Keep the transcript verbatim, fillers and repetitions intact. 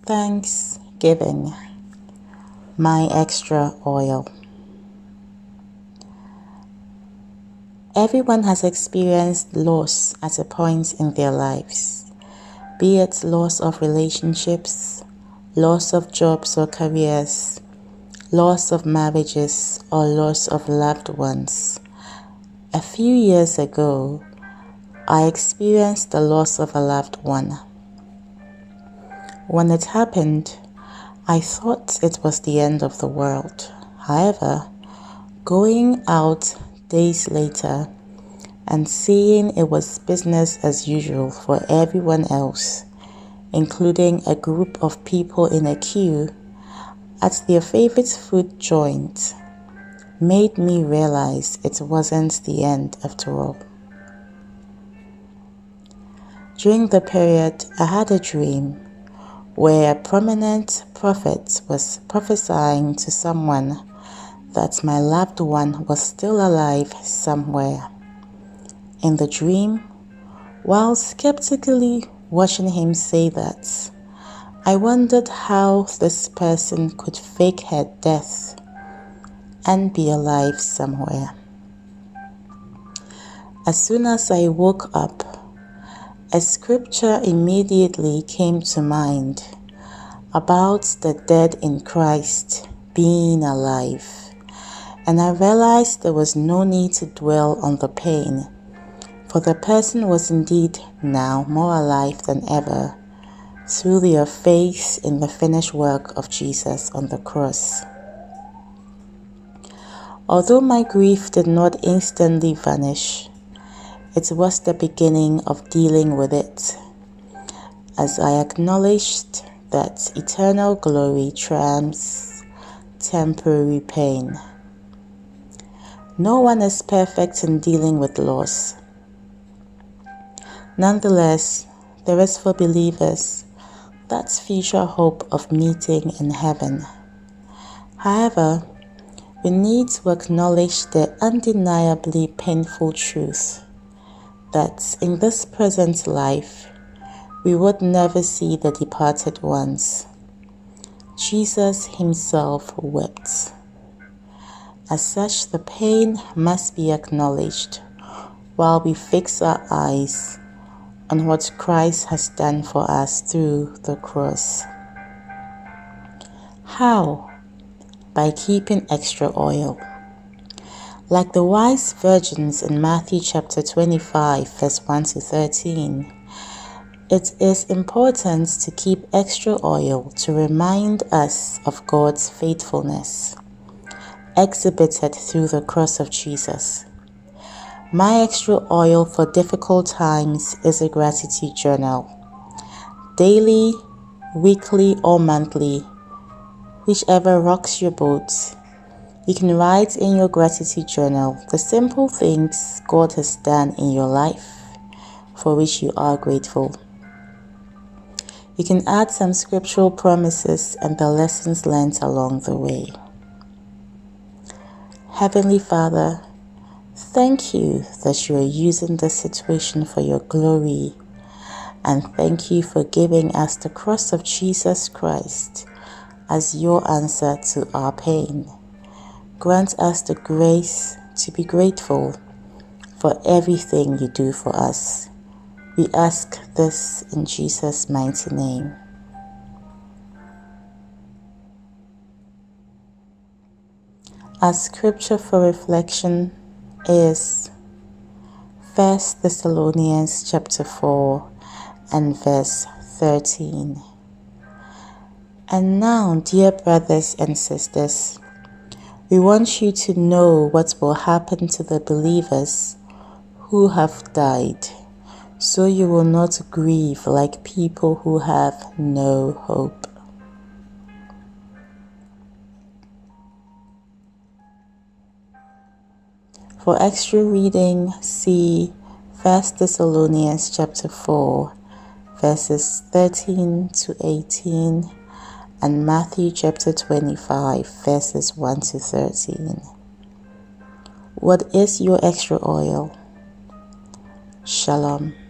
Thanksgiving, my extra oil. Everyone has experienced loss at a point in their lives, be it loss of relationships, loss of jobs or careers, loss of marriages, or loss of loved ones. A few years ago, I experienced the loss of a loved one. When it happened, I thought it was the end of the world. However, going out days later and seeing it was business as usual for everyone else, including a group of people in a queue at their favorite food joint, made me realize it wasn't the end after all. During the period, I had a dream where a prominent prophet was prophesying to someone that my loved one was still alive somewhere. In the dream, while skeptically watching him say that, I wondered how this person could fake her death and be alive somewhere. As soon as I woke up, a scripture immediately came to mind about the dead in Christ being alive, and I realized there was no need to dwell on the pain, for the person was indeed now more alive than ever through their faith in the finished work of Jesus on the cross. Although my grief did not instantly vanish, it was the beginning of dealing with it, as I acknowledged that eternal glory triumphs temporary pain. No one is perfect in dealing with loss. Nonetheless, there is for believers that future hope of meeting in heaven. However, we need to acknowledge the undeniably painful truth that in this present life, we would never see the departed ones. Jesus himself wept. As such, the pain must be acknowledged while we fix our eyes on what Christ has done for us through the cross. How? By keeping extra oil. Like the wise virgins in Matthew chapter twenty-five, verse one to thirteen, it is important to keep extra oil to remind us of God's faithfulness, exhibited through the cross of Jesus. My extra oil for difficult times is a gratitude journal. Daily, weekly, or monthly, whichever rocks your boat, you can write in your gratitude journal the simple things God has done in your life for which you are grateful. You can add some scriptural promises and the lessons learned along the way. Heavenly Father, thank you that you are using this situation for your glory, and thank you for giving us the cross of Jesus Christ as your answer to our pain. Grant us the grace to be grateful for everything you do for us. We ask this in Jesus' mighty name. Our scripture for reflection is First Thessalonians chapter four and verse thirteen. And now, dear brothers and sisters, we want you to know what will happen to the believers who have died, so you will not grieve like people who have no hope. For extra reading, see First Thessalonians chapter four, verses thirteen to eighteen, and Matthew chapter twenty-five, verses one to thirteen. What is your extra oil? Shalom.